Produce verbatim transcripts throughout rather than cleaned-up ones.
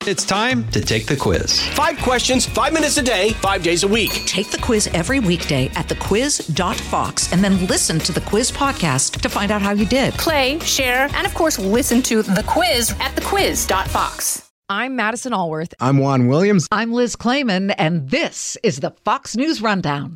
It's time to take the quiz. Five questions, five minutes a day, five days a week. Take the quiz every weekday at the quiz dot fox and then listen to the quiz podcast to find out how you did. Play, share, and of course, listen to the quiz at the quiz dot fox. I'm Madison Allworth. I'm Juan Williams. I'm Liz Clayman, and this is the Fox News Rundown.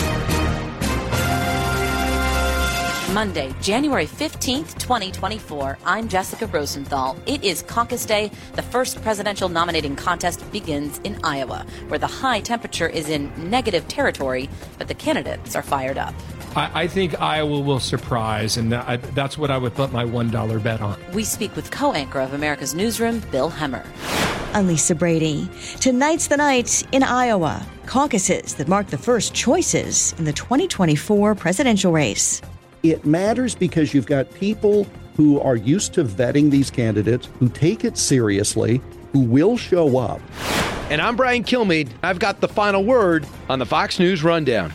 Monday, January fifteenth, twenty twenty-four. I'm Jessica Rosenthal. It is caucus day. The first presidential nominating contest begins in Iowa, where the high temperature is in negative territory, but the candidates are fired up. I, I think Iowa will surprise, and that, I, that's what I would put my one dollar bet on. We speak with co-anchor of America's Newsroom, Bill Hemmer. I'm Lisa Brady. Tonight's the night in Iowa. Caucuses that mark the first choices in the twenty twenty-four presidential race. It matters because you've got people who are used to vetting these candidates, who take it seriously, who will show up. And I'm Brian Kilmeade. I've got the final word on the Fox News Rundown.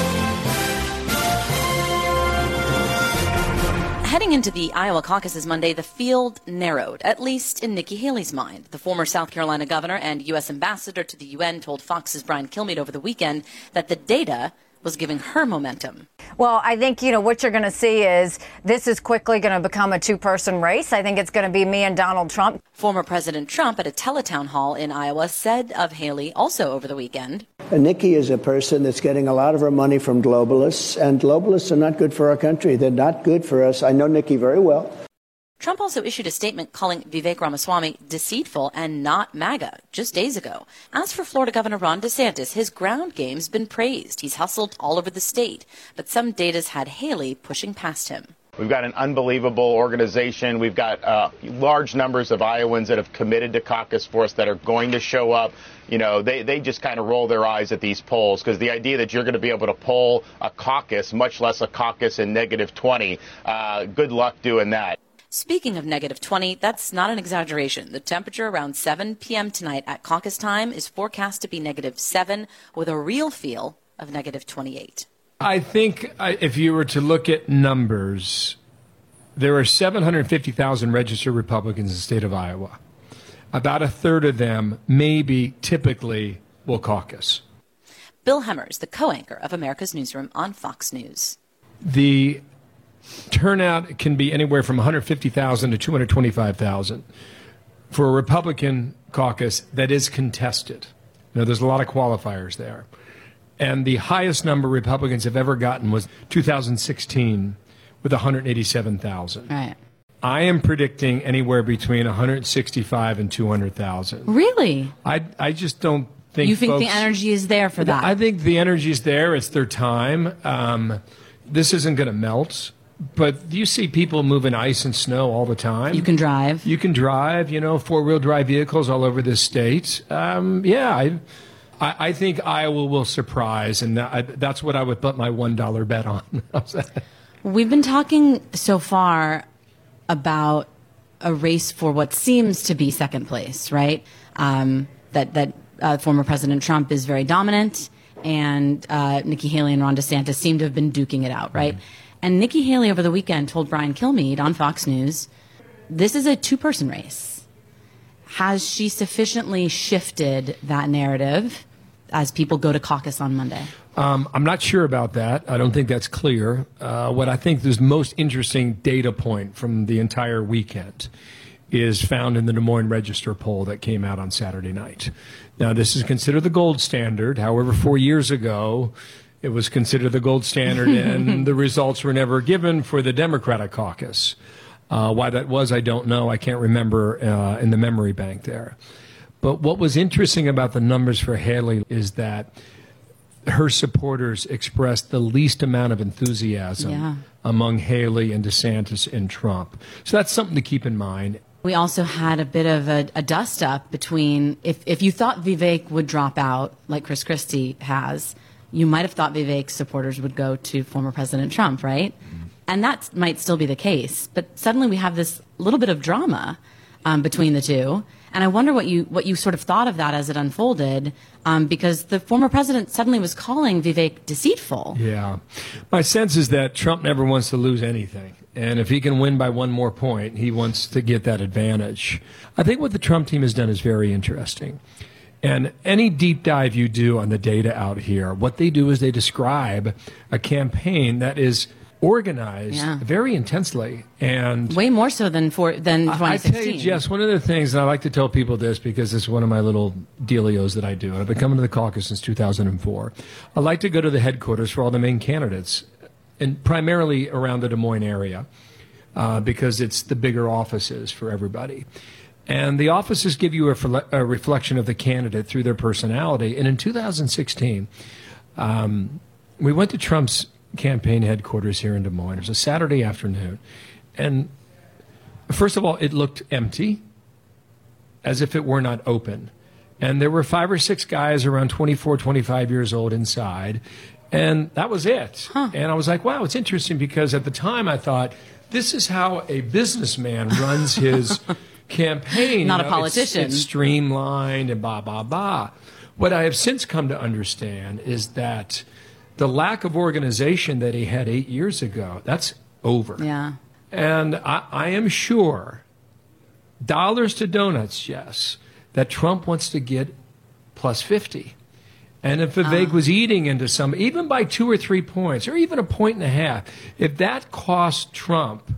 Heading into the Iowa caucuses Monday, the field narrowed, at least in Nikki Haley's mind. The former South Carolina governor and U S ambassador to the U N told Fox's Brian Kilmeade over the weekend that the data was giving her momentum. Well, I think, you know, what you're going to see is this is quickly going to become a two-person race. I think it's going to be me and Donald Trump. Former President Trump at a teletown hall in Iowa said of Haley also over the weekend. And Nikki is a person that's getting a lot of her money from globalists, and globalists are not good for our country. They're not good for us. I know Nikki very well. Trump also issued a statement calling Vivek Ramaswamy deceitful and not MAGA just days ago. As for Florida Governor Ron DeSantis, his ground game's been praised. He's hustled all over the state, but some data's had Haley pushing past him. We've got an unbelievable organization. We've got uh, large numbers of Iowans that have committed to caucus for us that are going to show up. You know, they, they just kind of roll their eyes at these polls because the idea that you're going to be able to poll a caucus, much less a caucus in negative twenty, uh, good luck doing that. Speaking of negative twenty, that's not an exaggeration. The temperature around seven p.m. tonight at caucus time is forecast to be negative seven with a real feel of negative twenty-eight. I think if you were to look at numbers, there are seven hundred fifty thousand registered Republicans in the state of Iowa. About a third of them, maybe typically, will caucus. Bill Hemmers, the co-anchor of America's Newsroom on Fox News. The turnout can be anywhere from one hundred fifty thousand to two hundred twenty-five thousand for a Republican caucus that is contested. Now, there's a lot of qualifiers there. And the highest number Republicans have ever gotten was two thousand sixteen with one hundred eighty-seven thousand. Right. I am predicting anywhere between one hundred sixty-five and two hundred thousand. Really? I, I just don't think You think folks, the energy is there for that? I think the energy is there. It's their time. Um, this isn't going to melt. But you see people moving ice and snow all the time. You can drive. You can drive, you know, four-wheel drive vehicles all over this state. Um, yeah, I, I, I think Iowa will surprise, and that, that's what I would put my one dollar bet on. We've been talking so far about a race for what seems to be second place, right? Um, that that uh, former President Trump is very dominant, and uh, Nikki Haley and Ron DeSantis seem to have been duking it out, right? Mm-hmm. And Nikki Haley over the weekend told Brian Kilmeade on Fox News, this is a two-person race. Has she sufficiently shifted that narrative as people go to caucus on Monday? Um, I'm not sure about that. I don't think that's clear. Uh, what I think is most interesting data point from the entire weekend is found in the Des Moines Register poll that came out on Saturday night. Now, this is considered the gold standard. However, four years ago, it was considered the gold standard, and the results were never given for the Democratic caucus. Uh, why that was, I don't know. I can't remember uh, in the memory bank there. But what was interesting about the numbers for Haley is that her supporters expressed the least amount of enthusiasm yeah. among Haley and DeSantis and Trump. So that's something to keep in mind. We also had a bit of a, a dust-up between, if, if you thought Vivek would drop out, like Chris Christie has, you might have thought Vivek's supporters would go to former President Trump, right? Mm-hmm. And that might still be the case. But suddenly we have this little bit of drama um, between the two. And I wonder what you what you sort of thought of that as it unfolded, um, because the former president suddenly was calling Vivek deceitful. Yeah. My sense is that Trump never wants to lose anything. And if he can win by one more point, he wants to get that advantage. I think what the Trump team has done is very interesting. And any deep dive you do on the data out here, what they do is they describe a campaign that is organized Yeah. very intensely, and way more so than for than I, twenty I sixteen. tell you, Jess, one of the things, and I like to tell people this because it's one of my little dealios that I do, and I've been coming to the caucus since two thousand four. I like to go to the headquarters for all the main candidates, and primarily around the Des Moines area, uh, because it's the bigger offices for everybody. And the offices give you a, a reflection of the candidate through their personality. And in two thousand sixteen, um, we went to Trump's campaign headquarters here in Des Moines. It was a Saturday afternoon. And first of all, it looked empty, as if it were not open. And there were five or six guys around twenty-four, twenty-five years old inside. And that was it. Huh. And I was like, wow, it's interesting, because at the time I thought, this is how a businessman runs his campaign. Not you know, a politician. It's, it's streamlined and blah, blah, blah. What I have since come to understand is that the lack of organization that he had eight years ago, that's over. Yeah. And I, I am sure, dollars to donuts, yes, that Trump wants to get plus fifty. And if Vivek uh. was eating into some, even by two or three points, or even a point and a half, if that cost Trump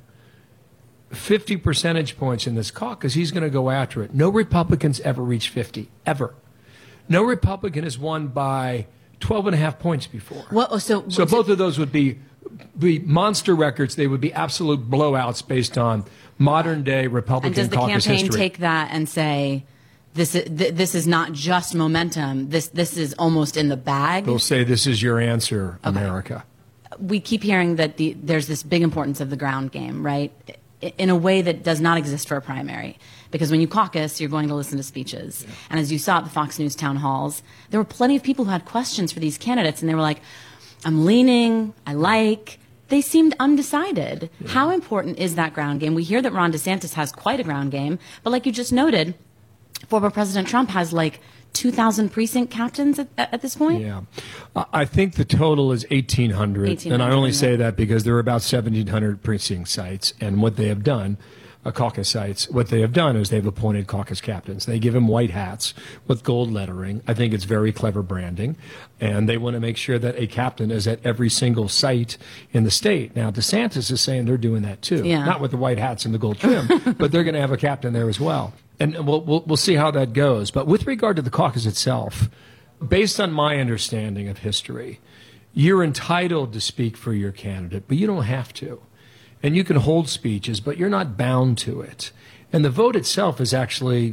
fifty percentage points in this caucus, he's going to go after it. No Republicans ever reached fifty, ever. No Republican has won by twelve and a half points before. Well, so, so both of those would be, be monster records. They would be absolute blowouts based on modern day Republican and does the caucus campaign history. take that and say, this is, th- this is not just momentum, this, this is almost in the bag? They'll say, this is your answer, Okay. America. We keep hearing that the, there's this big importance of the ground game, right? In a way that does not exist for a primary. Because when you caucus, you're going to listen to speeches. Yeah. And as you saw at the Fox News town halls, there were plenty of people who had questions for these candidates, and they were like, I'm leaning, I like. They seemed undecided. Yeah. How important is that ground game? We hear that Ron DeSantis has quite a ground game, but like you just noted, former President Trump has like two thousand precinct captains at, at this point? Yeah. I think the total is eighteen hundred. eighteen hundred, and I only say that because there are about seventeen hundred precinct sites, and what they have done, uh, caucus sites, what they have done is they've appointed caucus captains. They give them white hats with gold lettering. I think it's very clever branding, and they want to make sure that a captain is at every single site in the state. Now, DeSantis is saying they're doing that too. Yeah. Not with the white hats and the gold trim, but they're going to have a captain there as well. And we'll, we'll, we'll see how that goes. But with regard to the caucus itself, based on my understanding of history, you're entitled to speak for your candidate, but you don't have to. And you can hold speeches, but you're not bound to it. And the vote itself is actually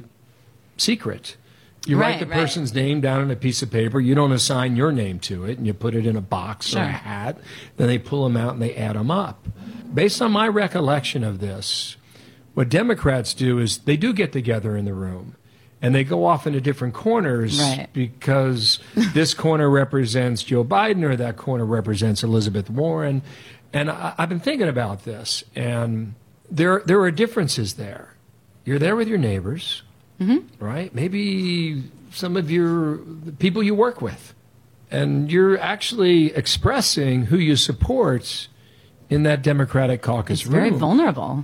secret. You right, write the right. person's name down on a piece of paper. You don't assign your name to it, and you put it in a box sure. or a hat. Then they pull them out and they add them up. Based on my recollection of this, what Democrats do is they do get together in the room, and they go off into different corners right. because this corner represents Joe Biden or that corner represents Elizabeth Warren. And I, I've been thinking about this, and there there are differences there. You're there with your neighbors, mm-hmm. right? Maybe some of your the people you work with, and you're actually expressing who you support in that Democratic caucus it's room. Very vulnerable.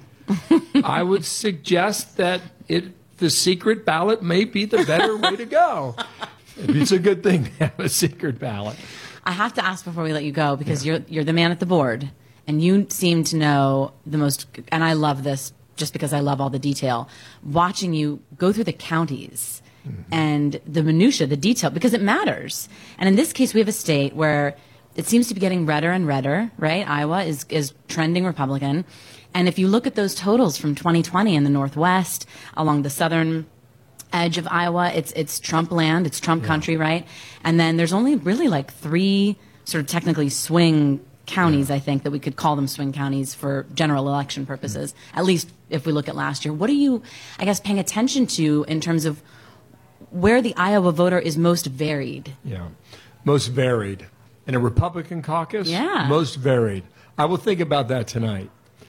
I would suggest that it the secret ballot may be the better way to go. It's a good thing to have a secret ballot. I have to ask before we let you go, because yeah. you're you're the man at the board, and you seem to know the most, and I love this just because I love all the detail, watching you go through the counties mm-hmm. and the minutia, the detail, because it matters. And in this case, we have a state where it seems to be getting redder and redder, right? Iowa is, is trending Republican. And if you look at those totals from twenty twenty in the Northwest, along the southern edge of Iowa, it's it's Trump land, it's Trump yeah. country, right? And then there's only really like three sort of technically swing counties, yeah. I think, that we could call them swing counties for general election purposes, mm-hmm. at least if we look at last year. What are you, I guess, paying attention to in terms of where the Iowa voter is most varied? Yeah, most varied. In a Republican caucus? Yeah. Most varied. I will think about that tonight.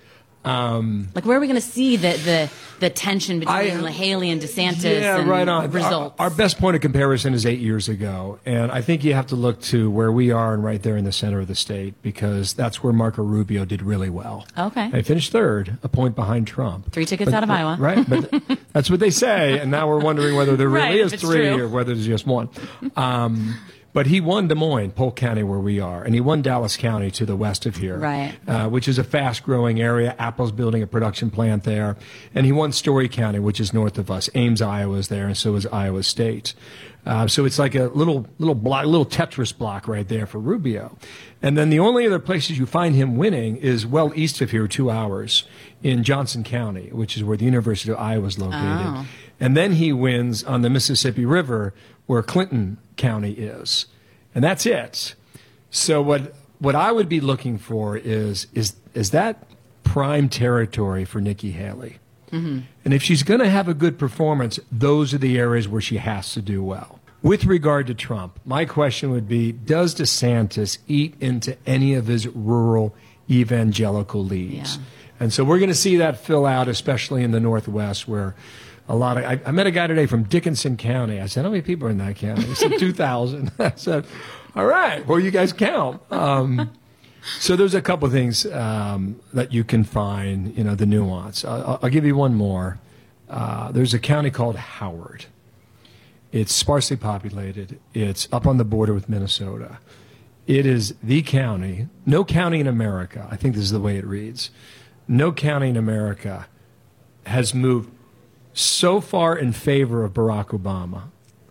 Um, like, where are we going to see the, the, the tension between I, Haley and DeSantis yeah, and right on. results? Our, our best point of comparison is eight years ago. And I think you have to look to where we are and right there in the center of the state, because that's where Marco Rubio did really well. Okay. They finished third, a point behind Trump. Three tickets but, out of but, Iowa. Right. But that's what they say. And now we're wondering whether there really right, is three true. or whether there's just one. Um, But he won Des Moines, Polk County, where we are, and he won Dallas County to the west of here, right. uh, which is a fast-growing area. Apple's building a production plant there. And he won Story County, which is north of us. Ames, Iowa is there, and so is Iowa State. Uh, so it's like a little little block, little Tetris block right there for Rubio. And then the only other places you find him winning is well east of here, two hours, in Johnson County, which is where the University of Iowa is located. Oh. And then he wins on the Mississippi River, where Clinton County is. And that's it. So what what I would be looking for is is is that prime territory for Nikki Haley. Mm-hmm. And if she's going to have a good performance, those are the areas where she has to do well. With regard to Trump, my question would be, does DeSantis eat into any of his rural evangelical leads? Yeah. And so we're going to see that fill out, especially in the Northwest, where a lot of, I, I met a guy today from Dickinson County. I said, how many people are in that county? He said, two thousand. I said, all right, well, you guys count. Um, so there's a couple of things um, that you can find, you know, the nuance. I'll, I'll give you one more. Uh, there's a county called Howard. It's sparsely populated. It's up on the border with Minnesota. It is the county, no county in America, I think this is the way it reads, no county in America has moved so far in favor of Barack Obama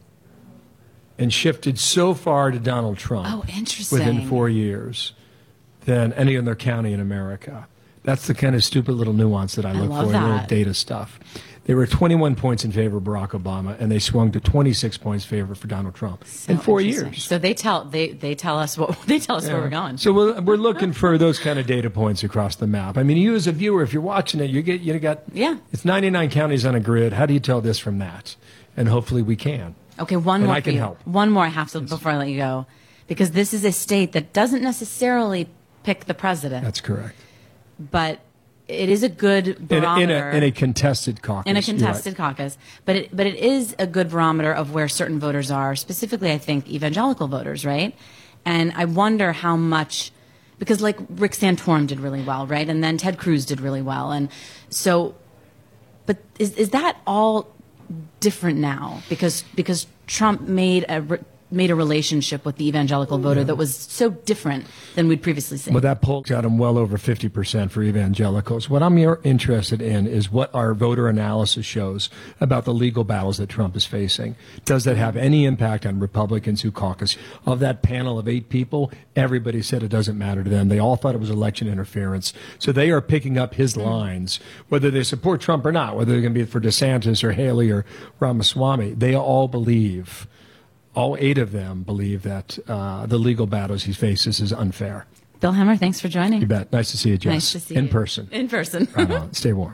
and shifted so far to Donald Trump Oh, interesting. within four years than any other county in America. That's the kind of stupid little nuance that I, I look love for in little that. data stuff. They were twenty-one points in favor of Barack Obama, and they swung to twenty-six points in favor for Donald Trump So in four interesting. years. So they tell they they tell us what they tell us Yeah. where we're going. So we're, we're looking for those kind of data points across the map. I mean, you as a viewer, if you're watching it, you get you got yeah. It's ninety-nine counties on a grid. How do you tell this from that? And hopefully we can. Okay, one And more I for can you. help. One more I have to before I let you go, because this is a state that doesn't necessarily pick the president. That's correct. But it is a good In, barometer in, a, in a contested caucus. in a You're contested right. caucus. But it, but it is a good barometer of where certain voters are, specifically, I think, evangelical voters, right? And I wonder how much, because like Rick Santorum did really well, right? And then Ted Cruz did really well. And so, but is is that all different now? Because because Trump made a re- made a relationship with the evangelical voter that was so different than we'd previously seen. Well, that poll got him well over fifty percent for evangelicals. What I'm more interested in is what our voter analysis shows about the legal battles that Trump is facing. Does that have any impact on Republicans who caucus? Of that panel of eight people, everybody said it doesn't matter to them. They all thought it was election interference. So they are picking up his lines, whether they support Trump or not, whether they're going to be for DeSantis or Haley or Ramaswamy. They all believe All eight of them believe that uh, the legal battles he faces is unfair. Bill Hemmer, thanks for joining. You bet. Nice to see you, Jess. Nice to see In you. person. In person. Right on. Stay warm.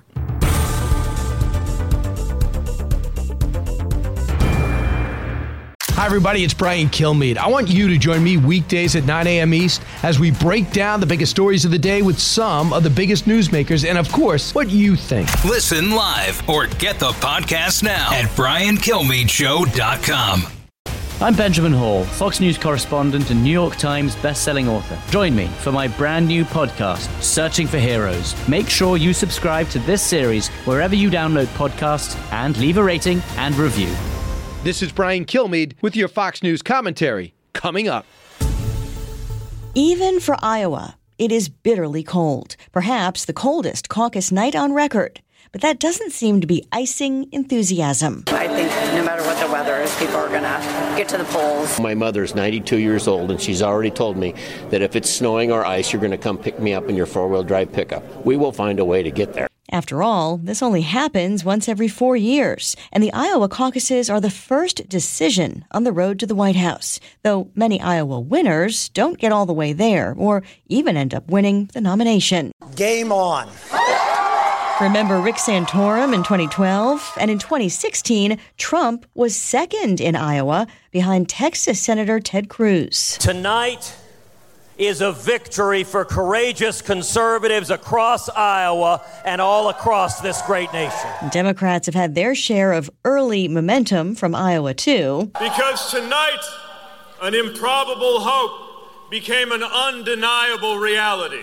Hi, everybody. It's Brian Kilmeade. I want you to join me weekdays at nine a.m. East as we break down the biggest stories of the day with some of the biggest newsmakers and, of course, what you think. Listen live or get the podcast now at brian kilmeade show dot com. I'm Benjamin Hall, Fox News correspondent and New York Times bestselling author. Join me for my brand new podcast, Searching for Heroes. Make sure you subscribe to this series wherever you download podcasts and leave a rating and review. This is Brian Kilmeade with your Fox News commentary. Coming up. Even for Iowa, it is bitterly cold, perhaps the coldest caucus night on record. But that doesn't seem to be icing enthusiasm. I think no matter what the weather is, people are going to get to the polls. My mother's ninety-two years old, and she's already told me that if it's snowing or ice, you're going to come pick me up in your four-wheel drive pickup. We will find a way to get there. After all, this only happens once every four years, and the Iowa caucuses are the first decision on the road to the White House, though many Iowa winners don't get all the way there or even end up winning the nomination. Game on. Remember Rick Santorum in twenty twelve? And in twenty sixteen, Trump was second in Iowa behind Texas Senator Ted Cruz. Tonight is a victory for courageous conservatives across Iowa and all across this great nation. Democrats have had their share of early momentum from Iowa, too. Because tonight, an improbable hope became an undeniable reality.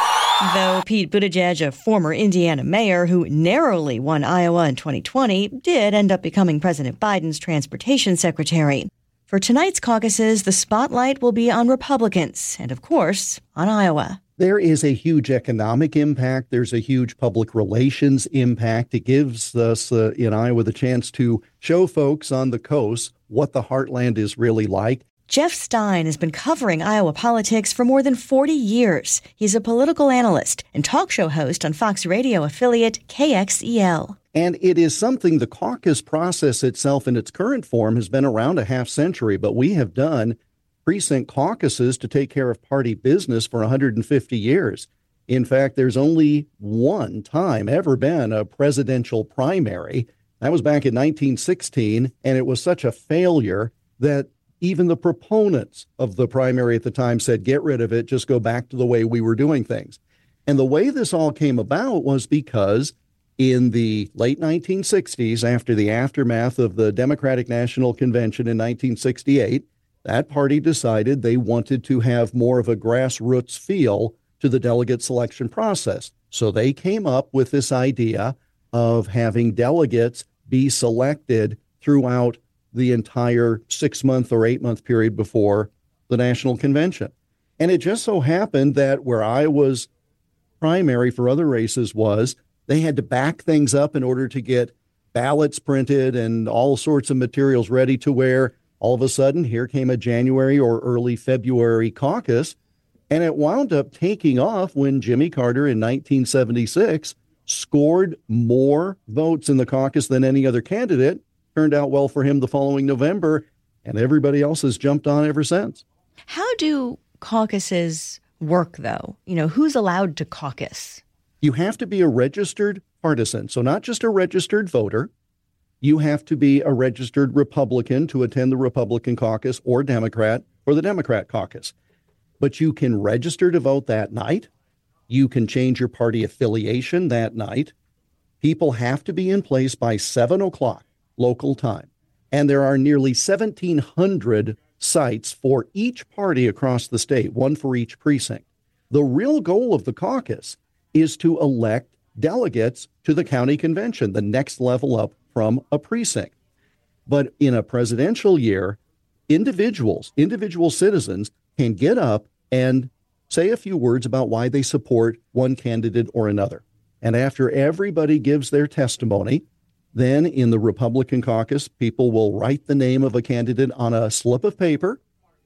Though Pete Buttigieg, a former Indiana mayor who narrowly won Iowa in twenty twenty, did end up becoming President Biden's transportation secretary. For tonight's caucuses, the spotlight will be on Republicans and, of course, on Iowa. There is a huge economic impact. There's a huge public relations impact. It gives us uh, in Iowa the chance to show folks on the coast what the heartland is really like. Jeff Stein has been covering Iowa politics for more than forty years. He's a political analyst and talk show host on Fox Radio affiliate K X E L. And it is something, the caucus process itself in its current form has been around a half century, but we have done precinct caucuses to take care of party business for one hundred fifty years. In fact, there's only one time ever been a presidential primary. That was back in nineteen sixteen, and it was such a failure that even the proponents of the primary at the time said, get rid of it, just go back to the way we were doing things. And the way this all came about was because in the late nineteen sixties, after the aftermath of the Democratic National Convention in nineteen sixty-eight, that party decided they wanted to have more of a grassroots feel to the delegate selection process. So they came up with this idea of having delegates be selected throughout the entire six-month or eight-month period before the National Convention. And it just so happened that where Iowa's primary for other races was, they had to back things up in order to get ballots printed and all sorts of materials ready to where all of a sudden here came a January or early February caucus, and it wound up taking off when Jimmy Carter in nineteen seventy-six scored more votes in the caucus than any other candidate. Turned out well for him the following November, and everybody else has jumped on ever since. How do caucuses work, though? You know, who's allowed to caucus? You have to be a registered partisan, so not just a registered voter. You have to be a registered Republican to attend the Republican caucus or Democrat or the Democrat caucus. But you can register to vote that night. You can change your party affiliation that night. People have to be in place by seven o'clock local time. And there are nearly seventeen hundred sites for each party across the state, one for each precinct. The real goal of the caucus is to elect delegates to the county convention, the next level up from a precinct. But in a presidential year, individuals, individual citizens can get up and say a few words about why they support one candidate or another. And after everybody gives their testimony, then in the Republican caucus, people will write the name of a candidate on a slip of paper.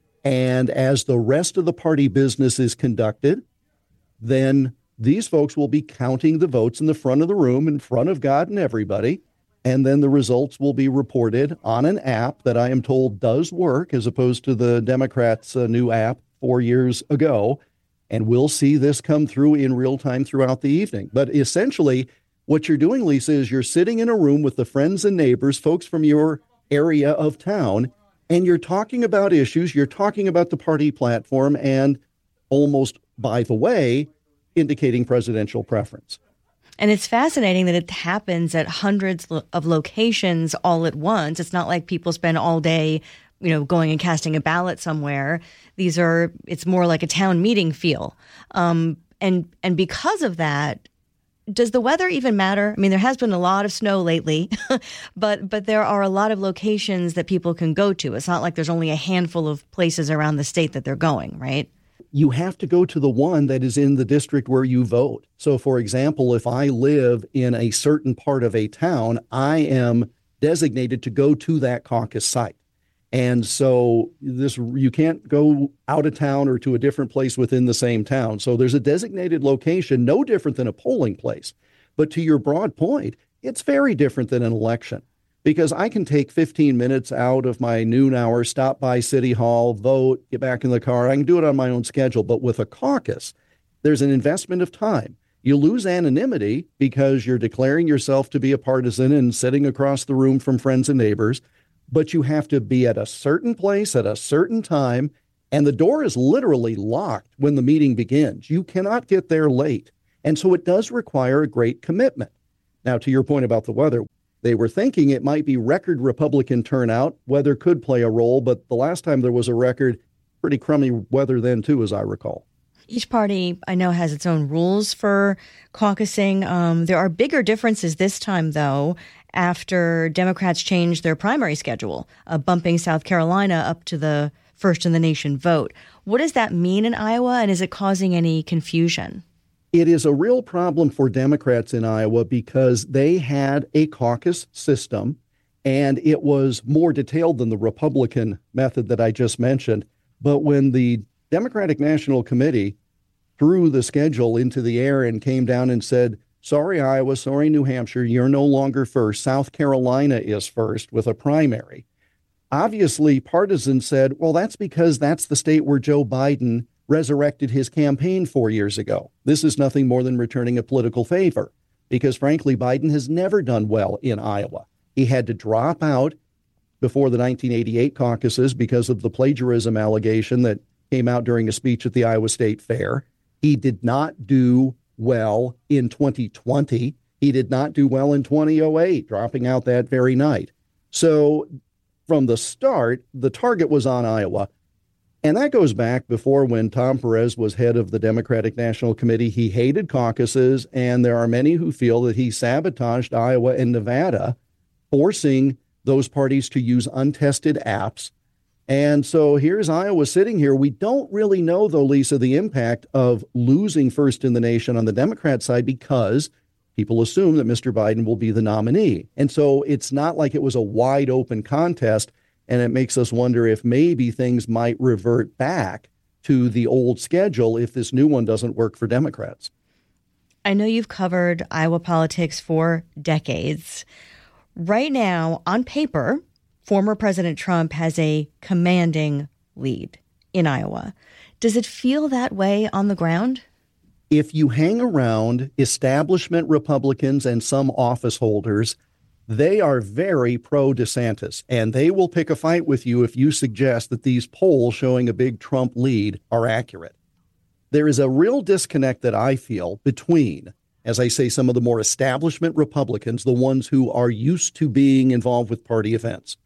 And as the rest of the party business is conducted, then these folks will be counting the votes in the front of the room, in front of God and everybody. And then the results will be reported on an app that I am told does work, as opposed to the Democrats' uh, new app four years ago. And we'll see this come through in real time throughout the evening. But essentially, what you're doing, Lisa, is you're sitting in a room with the friends and neighbors, folks from your area of town, and you're talking about issues. You're talking about the party platform and almost, by the way, indicating presidential preference. And it's fascinating that it happens at hundreds of locations all at once. It's not like people spend all day, you know, going and casting a ballot somewhere. These are, it's more like a town meeting feel. Um, and, and because of that, does the weather even matter? I mean, there has been a lot of snow lately, but but there are a lot of locations that people can go to. It's not like there's only a handful of places around the state that they're going, right? You have to go to the one that is in the district where you vote. So, for example, if I live in a certain part of a town, I am designated to go to that caucus site. And so this, you can't go out of town or to a different place within the same town. So there's a designated location, no different than a polling place. But to your broad point, it's very different than an election, because I can take fifteen minutes out of my noon hour, stop by City Hall, vote, get back in the car. I can do it on my own schedule. But with a caucus, there's an investment of time. You lose anonymity because you're declaring yourself to be a partisan and sitting across the room from friends and neighbors. But you have to be at a certain place at a certain time, And the door is literally locked when the meeting begins. You cannot get there late. And so it does require a great commitment. Now, to your point about the weather, they were thinking it might be record Republican turnout. Weather could play a role, but the last time there was a record, pretty crummy weather then, too, as I recall. Each party, I know, has its own rules for caucusing. Um, there are bigger differences this time, though, after Democrats changed their primary schedule, uh, bumping South Carolina up to the first in the nation vote. What does that mean in Iowa, and is it causing any confusion? It is a real problem for Democrats in Iowa because they had a caucus system, and it was more detailed than the Republican method that I just mentioned. But when the Democratic National Committee threw the schedule into the air and came down and said, sorry, Iowa, sorry, New Hampshire, you're no longer first. South Carolina is first with a primary. Obviously, partisans said, well, that's because that's the state where Joe Biden resurrected his campaign four years ago. This is nothing more than returning a political favor because, frankly, Biden has never done well in Iowa. He had to drop out before the nineteen eighty-eight caucuses because of the plagiarism allegation that came out during a speech at the Iowa State Fair. He did not do well in twenty twenty. He did not do well in twenty oh eight, dropping out that very night. So from the start, the target was on Iowa. And that goes back before when Tom Perez was head of the Democratic National Committee. He hated caucuses, and there are many who feel that he sabotaged Iowa and Nevada, forcing those parties to use untested apps. And so here's Iowa sitting here. We don't really know, though, Lisa, the impact of losing first in the nation on the Democrat side because people assume that Mister Biden will be the nominee. And so it's not like it was a wide open contest. And it makes us wonder if maybe things might revert back to the old schedule if this new one doesn't work for Democrats. I know you've covered Iowa politics for decades. Right now, on paper, former President Trump has a commanding lead in Iowa. Does it feel that way on the ground? If you hang around establishment Republicans and some office holders, they are very pro-DeSantis, and they will pick a fight with you if you suggest that these polls showing a big Trump lead are accurate. There is a real disconnect that I feel between, as I say, some of the more establishment Republicans, the ones who are used to being involved with party events,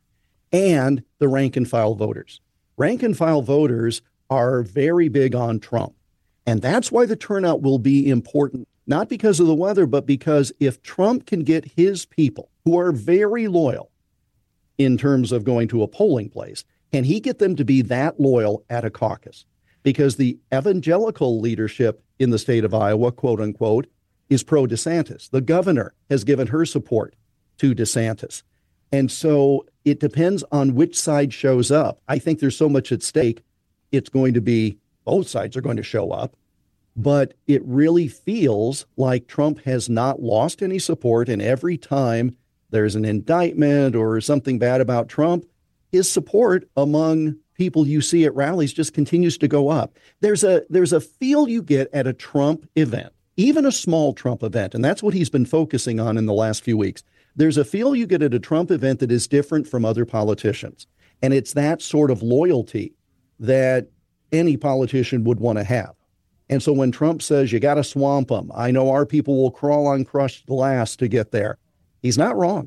and the rank-and-file voters. Rank-and-file voters are very big on Trump, and that's why the turnout will be important, not because of the weather, but because if Trump can get his people, who are very loyal in terms of going to a polling place, can he get them to be that loyal at a caucus? Because the evangelical leadership in the state of Iowa, quote unquote, is pro-DeSantis. The governor has given her support to DeSantis. And so it depends on which side shows up. I think there's so much at stake. It's going to be both sides are going to show up. But it really feels like Trump has not lost any support. And every time there's an indictment or something bad about Trump, his support among people you see at rallies just continues to go up. There's a there's a feel you get at a Trump event, even a small Trump event, and that's what he's been focusing on in the last few weeks. There's a feel you get at a Trump event that is different from other politicians. And it's that sort of loyalty that any politician would want to have. And so when Trump says you got to swamp them, I know our people will crawl on crushed glass to get there, he's not wrong.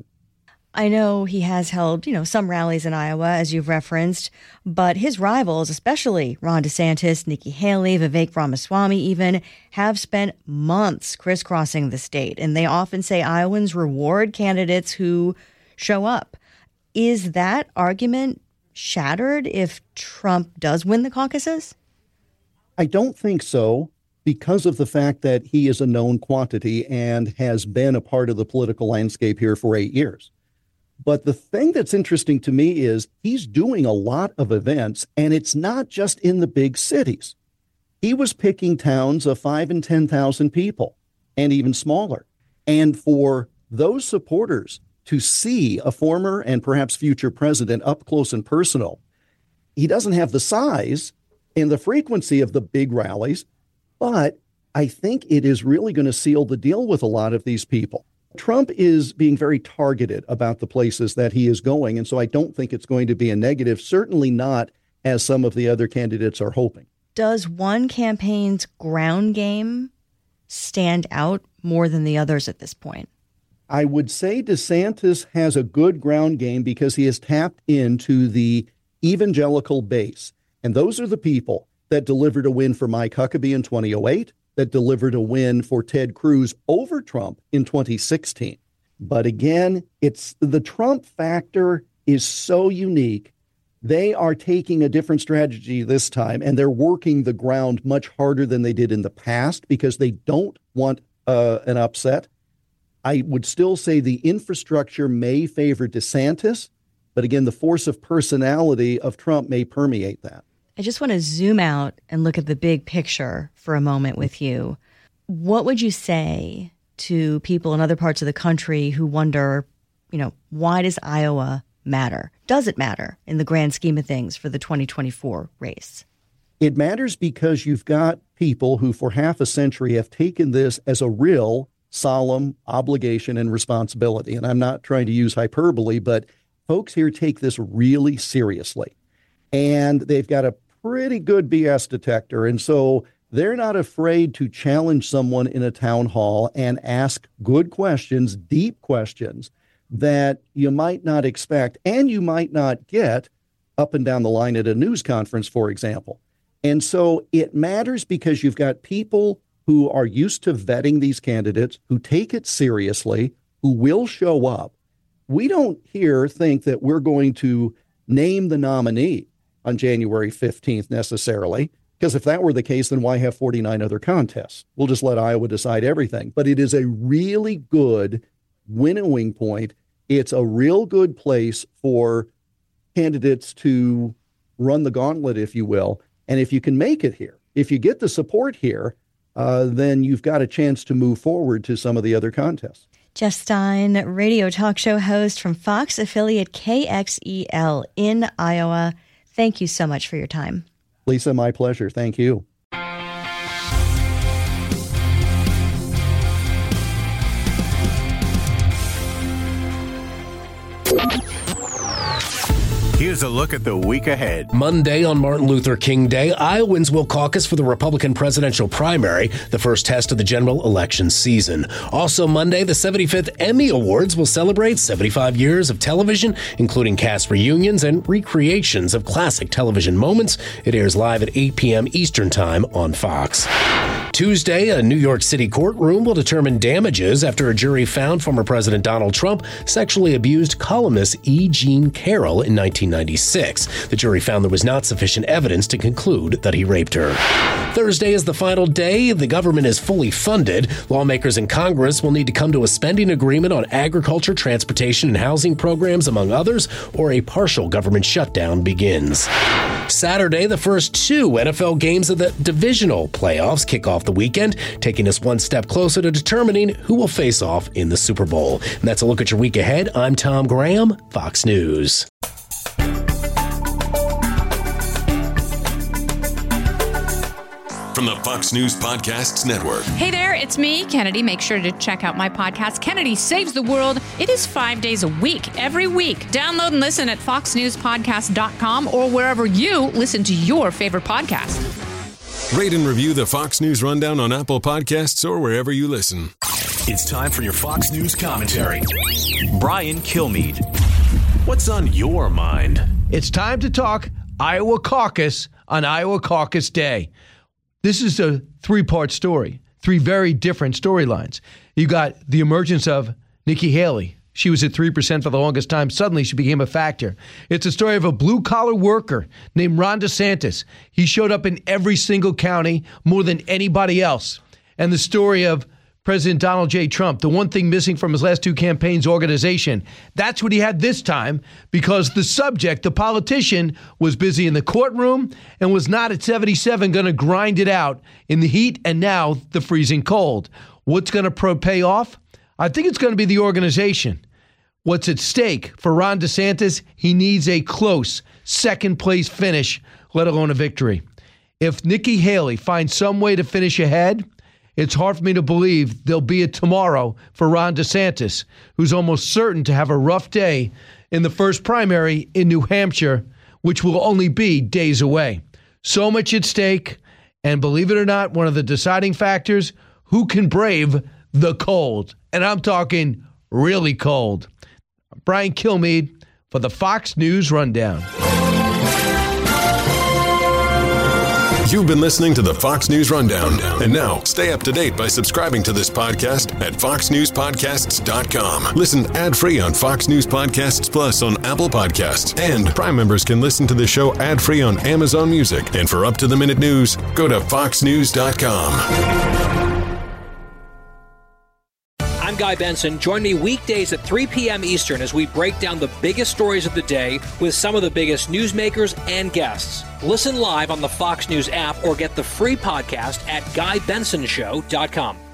I know he has held, you know, some rallies in Iowa, as you've referenced, but his rivals, especially Ron DeSantis, Nikki Haley, Vivek Ramaswamy even, have spent months crisscrossing the state. And they often say Iowans reward candidates who show up. Is that argument shattered if Trump does win the caucuses? I don't think so, because of the fact that he is a known quantity and has been a part of the political landscape here for eight years. But the thing that's interesting to me is he's doing a lot of events, and it's not just in the big cities. He was picking towns of five and ten thousand people, and even smaller. And for those supporters to see a former and perhaps future president up close and personal, he doesn't have the size and the frequency of the big rallies, but I think it is really going to seal the deal with a lot of these people. Trump is being very targeted about the places that he is going, and so I don't think it's going to be a negative, certainly not as some of the other candidates are hoping. Does one campaign's ground game stand out more than the others at this point? I would say DeSantis has a good ground game because he has tapped into the evangelical base. And those are the people that delivered a win for Mike Huckabee in twenty oh eight, that delivered a win for Ted Cruz over Trump in twenty sixteen. But again, it's the Trump factor is so unique. They are taking a different strategy this time, and they're working the ground much harder than they did in the past because they don't want uh, an upset. I would still say the infrastructure may favor DeSantis, but again, the force of personality of Trump may permeate that. I just want to zoom out and look at the big picture for a moment with you. What would you say to people in other parts of the country who wonder, you know, why does Iowa matter? Does it matter in the grand scheme of things for the twenty twenty-four race? It matters because you've got people who for half a century have taken this as a real solemn obligation and responsibility. And I'm not trying to use hyperbole, but folks here take this really seriously. And they've got a pretty good B S detector. And so they're not afraid to challenge someone in a town hall and ask good questions, deep questions that you might not expect and you might not get up and down the line at a news conference, for example. And so it matters because you've got people who are used to vetting these candidates, who take it seriously, who will show up. We don't here think that we're going to name the nominee on January fifteenth necessarily, because if that were the case, then why have forty-nine other contests? We'll just let Iowa decide everything. But it is a really good winnowing point. It's a real good place for candidates to run the gauntlet, if you will. And if you can make it here, if you get the support here, uh, then you've got a chance to move forward to some of the other contests. Jeff Stein, radio talk show host from Fox affiliate K X E L in Iowa. Thank you so much for your time. Lisa, my pleasure. Thank you. Here's a look at the week ahead. Monday on Martin Luther King Day, Iowans will caucus for the Republican presidential primary, the first test of the general election season. Also Monday, the seventy-fifth Emmy Awards will celebrate seventy-five years of television, including cast reunions and recreations of classic television moments. It airs live at eight p.m. Eastern Time on Fox. Tuesday, a New York City courtroom will determine damages after a jury found former President Donald Trump sexually abused columnist E. Jean Carroll in nineteen ninety-six. The jury found there was not sufficient evidence to conclude that he raped her. Thursday is the final day. The government is fully funded. Lawmakers in Congress will need to come to a spending agreement on agriculture, transportation, and housing programs, among others, or a partial government shutdown begins. Saturday, the first two N F L games of the divisional playoffs kick off the weekend, taking us one step closer to determining who will face off in the Super Bowl. And that's a look at your week ahead. I'm Tom Graham, Fox News. From the Fox News Podcasts Network. Hey there, it's me, Kennedy. Make sure to check out my podcast, Kennedy Saves the World. It is five days a week, every week. Download and listen at fox news podcast dot com or wherever you listen to your favorite podcast. Rate and review the Fox News Rundown on Apple Podcasts or wherever you listen. It's time for your Fox News commentary. Brian Kilmeade. What's on your mind? It's time to talk Iowa caucus on Iowa Caucus Day. This is a three-part story, three very different storylines. You got the emergence of Nikki Haley. She was at three percent for the longest time. Suddenly, she became a factor. It's a story of a blue-collar worker named Ron DeSantis. He showed up in every single county more than anybody else. And the story of President Donald J. Trump, the one thing missing from his last two campaigns, organization. That's what he had this time because the subject, the politician, was busy in the courtroom and was not at seventy-seven going to grind it out in the heat and now the freezing cold. What's going to pro pay off? I think it's going to be the organization. What's at stake for Ron DeSantis? He needs a close second place finish, let alone a victory. If Nikki Haley finds some way to finish ahead, it's hard for me to believe there'll be a tomorrow for Ron DeSantis, who's almost certain to have a rough day in the first primary in New Hampshire which will only be days away. So much at stake, and believe it or not, one of the deciding factors, who can brave the cold? And I'm talking really cold. Brian Kilmeade for the Fox News Rundown. You've been listening to the Fox News Rundown. And now, stay up to date by subscribing to this podcast at fox news podcasts dot com. Listen ad-free on Fox News Podcasts Plus on Apple Podcasts. And Prime members can listen to the show ad-free on Amazon Music. And for up-to-the-minute news, go to fox news dot com. I'm Guy Benson. Join me weekdays at three p.m. Eastern as we break down the biggest stories of the day with some of the biggest newsmakers and guests. Listen live on the Fox News app or get the free podcast at guy benson show dot com.